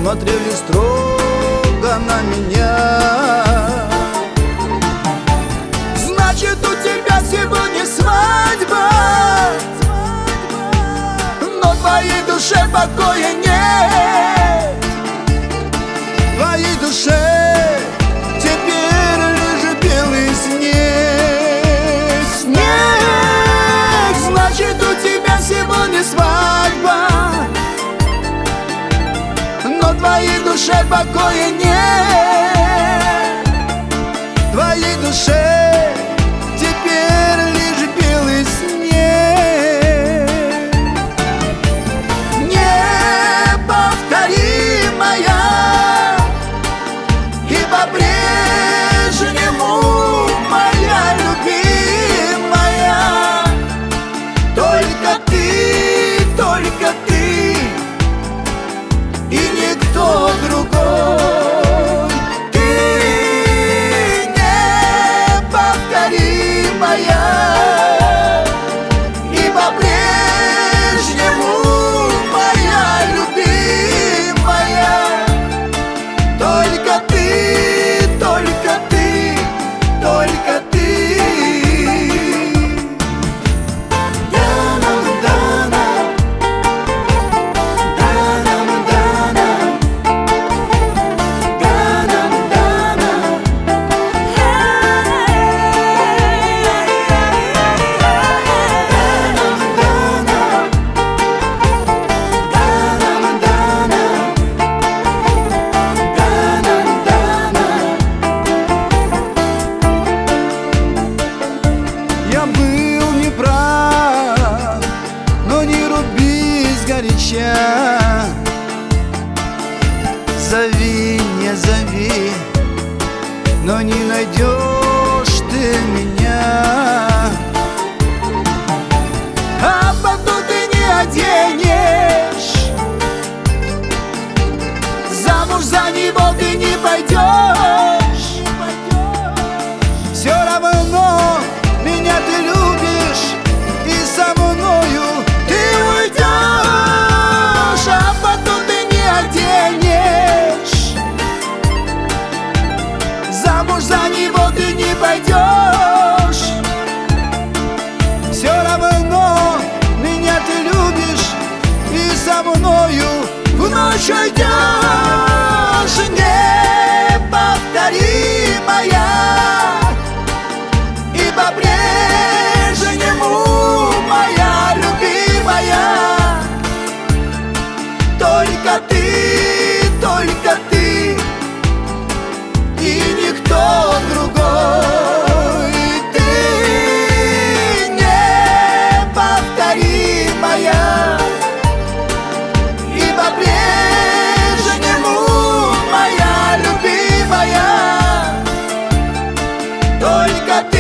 смотрели строго на меня. Значит, у тебя сегодня свадьба, но твоей душе покоя нет. Твоей душе теперь лишь белый снег. Снег, значит, у тебя сегодня свадьба, но твоей душе покоя нет. Твоей душе теперь лишь белый снег. Неповторимая и по-прежнему моя любимая. Только ты и никто другой. Ты неповторимая и по-прежнему моя любимая. Только ты. Я был неправ, но не руби сгоряча. Зови, не зови, но не найдешь ты меня. А потом ты не оденешь, замуж за него ты не пойдешь. Все равно меня ты любишь, и со мною ты уйдешь. А потом ты не оденешь, замуж за него ты не пойдешь. Все равно меня ты любишь, и со мною в ночь уйдешь. Неповторимая и по-прежнему моя любимая. Только ты и никто другой. Ты неповторимая и по-прежнему моя любимая. Только ты.